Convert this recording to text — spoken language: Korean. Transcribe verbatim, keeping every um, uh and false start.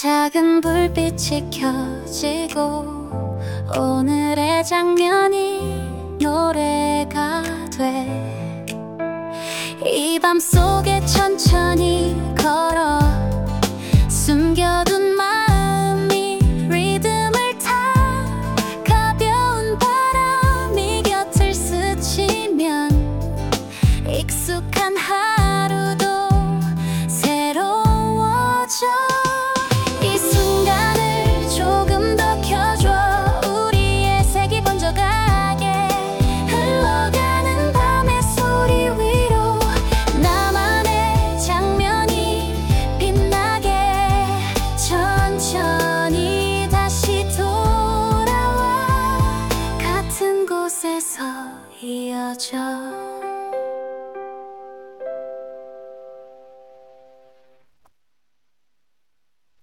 작은 불빛이 켜지고 오늘의 장면이 노래가 돼. 이 밤 속에 천천히 걸어 숨겨둔